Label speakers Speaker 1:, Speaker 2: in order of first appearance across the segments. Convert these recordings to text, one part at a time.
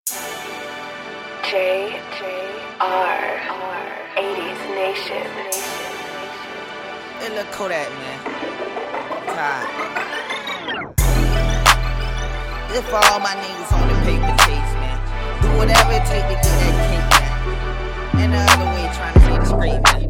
Speaker 1: 80s Nation.
Speaker 2: Hey, look Kodak, man. God. This for all my niggas on the paper chase, man. Do whatever it take to get that cake, man. And the other way, trying to say the straight, man.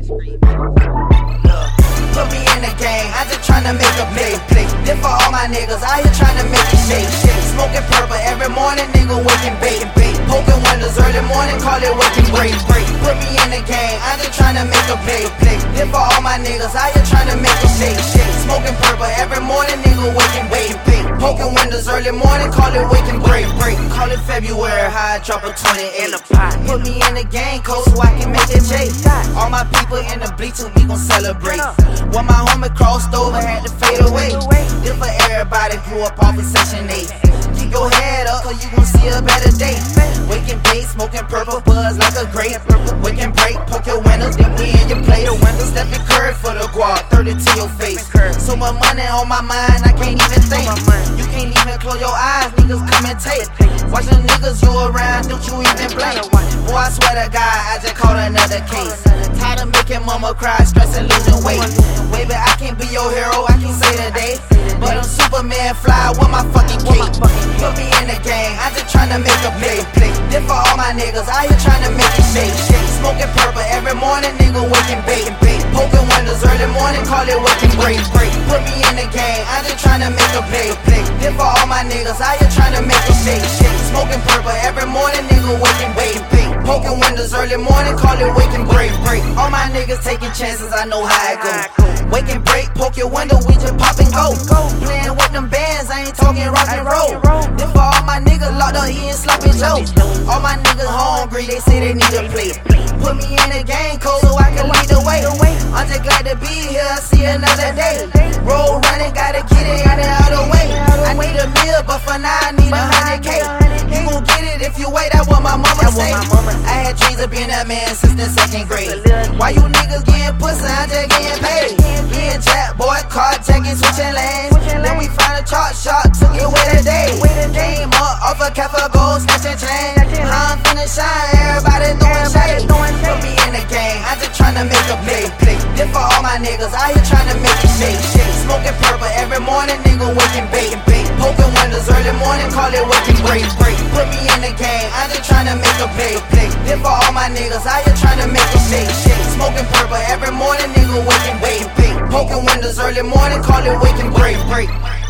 Speaker 2: Look, put me in the game, I just tryna make a play. This for all my niggas out here tryna make it shake. Smoking purple every morning, nigga waking bake. Poking windows early morning, call it waking break. Put me in the game, I just tryna make a play. This for all my niggas out here tryna make it shake. Smoking purple every morning, nigga waking bake. Poking windows early morning, call it waking break. Call it February, high drop a 28. Put me in the game, coach, so I can make it shake. All my people in the bleachers, we gon' celebrate. When my homie crossed over, had to fade away. This for everybody grew up off of Section 8. Keep your head up, cause you gon' see a better day. Waking bait, smoking purple buzz like a grape. Waking break, poke your windows, then we in your place. Step your curve for the guap, 30 to your face. So much money on my mind, I can't even think. You can't even close your eyes, niggas come and take. Watch the niggas you around, don't you even blink. Boy, I swear to God, I just caught another case. Tired of making mama cry, stressing, losing weight. Baby, I can't be your hero, I can say today. But I'm Superman, fly with my fucking cape. Put me in the game, I just tryna make a play. This for all my niggas out here tryna make it shake. Smoking purple every morning, nigga waking bake. Poking windows early morning, call it waking break. Put me in the game, I just tryna make a play. This for all my niggas out here tryna make it shake. Smoking purple every morning, nigga waking bake. Poking windows early morning, call it waking break. All my niggas taking chances, I know how it go. Waking break, poke your window, we just pop and go. Playing with them bands, I ain't talking rock and roll. This for all my niggas locked up, he ain't sloppy Joe. All my niggas hungry, they say they need a plate. Put me in the game, cold, so I can lead the way. I'm just glad to be here, I see another day. Roll running, gotta get it out of the way. I need a meal, but for now I need 100K. You gon' get it if you wait, that's what my mama say. I had dreams of being that man since the 2nd grade. Why you niggas getting pussy, I'm just getting paid. Getting jack, boy, carjacking, switching lanes. Then we find a chart shot, took it away today. Came up off a cafe gold, snatching chain. How I'm finna shine, everybody throwing shade. Put me in the game, I just tryna make a play. This for all my niggas out here tryna make it shake. Smoking purple every morning, nigga waking bake. Poking windows early morning, call it waking break. Put me in the game, I just tryna make a play. This for all my niggas out here tryna make it shake. Smoking purple every morning, nigga waking bake. Poking windows early morning, call it waking break.